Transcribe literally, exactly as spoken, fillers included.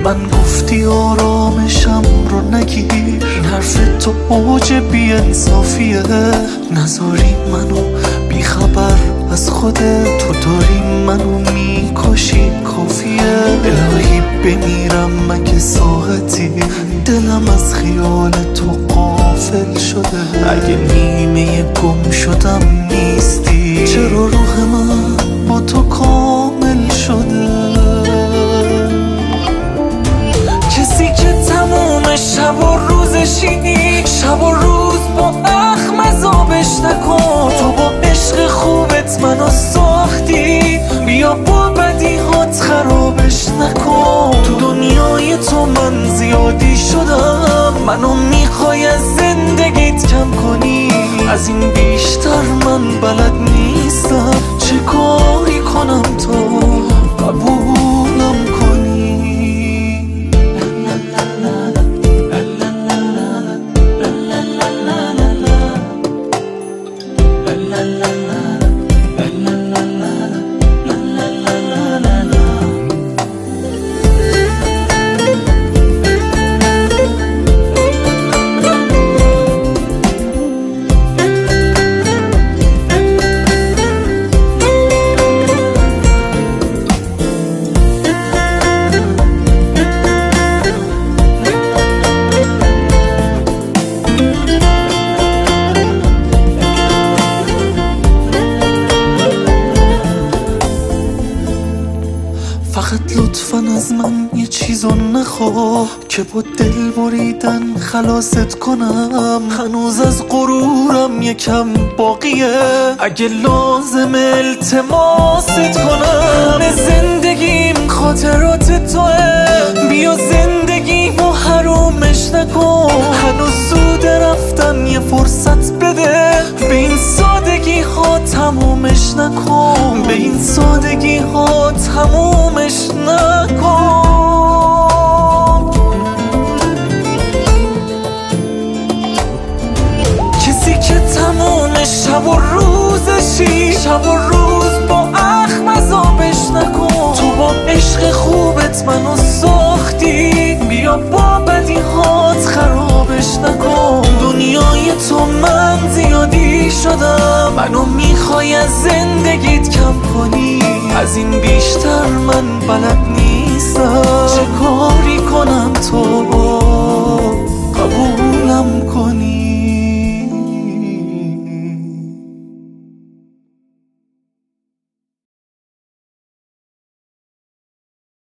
من گفتی آرامشم رو نگیر، این حرف تو اوج بی انصافیه. نذاری منو بی خبر از خودت، تو داری منو میکشی کافیه. الهی بمیرم مگه ساعتی، دلم از خیال تو غافل شده. اگه نیمه گم شدم نیستی، چرا روح من با تو کامل شده؟ کسی که تموم شب و روزشینی، شب و روز با اخم عذابش نکن. تو با عشق خوبت منو ساختی، بیا با بدیهات خرابش نکن. تو دنیای تو من زیادی شدم، منو میخوای از زندگیت کم کنی. از این بیشتر من بلد نیستم، چه کاری کنم تو قبولم کنی. فقط لطفاً از من یه چیزو نخواه که با دل بریدن خلاصت کنم. هنوز از غرورم یکم باقیه، اگه لازم التماست کنم. زندگیم خاطرات توه، بیا زندگیمو حرومش نکن. هنوز زود رفتن یه فرصت بده، به این سادگی ها تمومش نکن. به این سادگی ها تمومش نکن. کسی که تموم شب و روزشی، شب و روز با اخم عذابش نکن. تو با عشق خوبت منو ساختی، بیا با بدیهات خرابش نکن. دنیای تو من زیادی شدم، منو میخوای از زندگیت کم کنی. از این بیشتر من بلد نیستم، چه کاری کنم تو قبولم کنی.